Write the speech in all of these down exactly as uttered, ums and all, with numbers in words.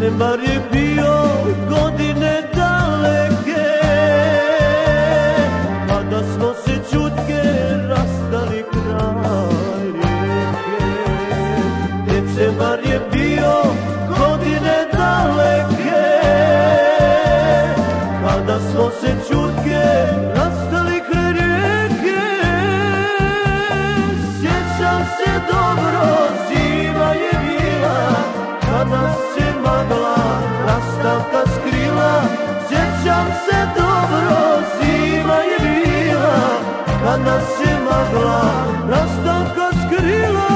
Decembar je bio godine daleke, kada smo se čutke rastali kraj rijeke. Decembar je bio godine daleke, kada smo se čutke rastali kraj rijeke. Sjećam se dobro, zima je bila, kada se magla rastavka skrila. Sjećam se dobro, zima je bila, kada se magla rastavka skrila.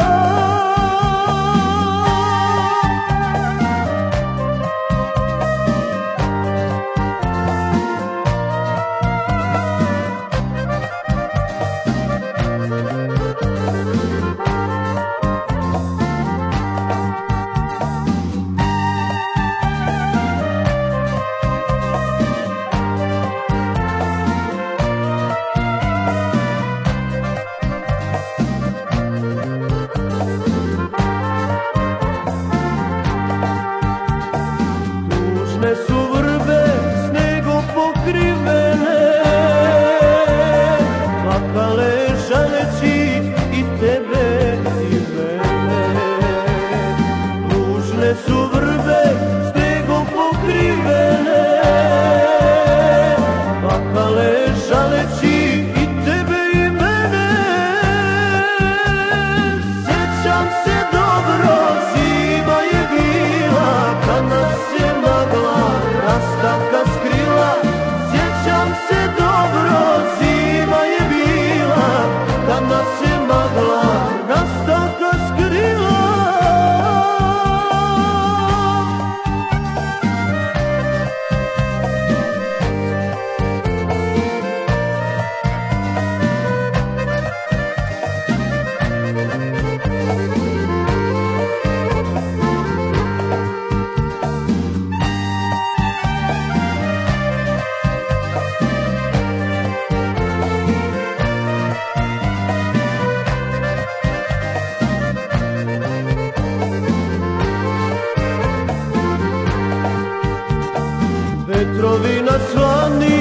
Tužne su vrbe snegom pokrivene, plakale žaleći i tebe i mene. Tužne su vrbe snegom pokrivene, plakale žaleći i tebe i mene. Sjećam se dobro, zima je bila, kada se rastavka skrila. Sjećam se dobro, zima je bila, kada se magla rastavka skrila. Vetrovi na svani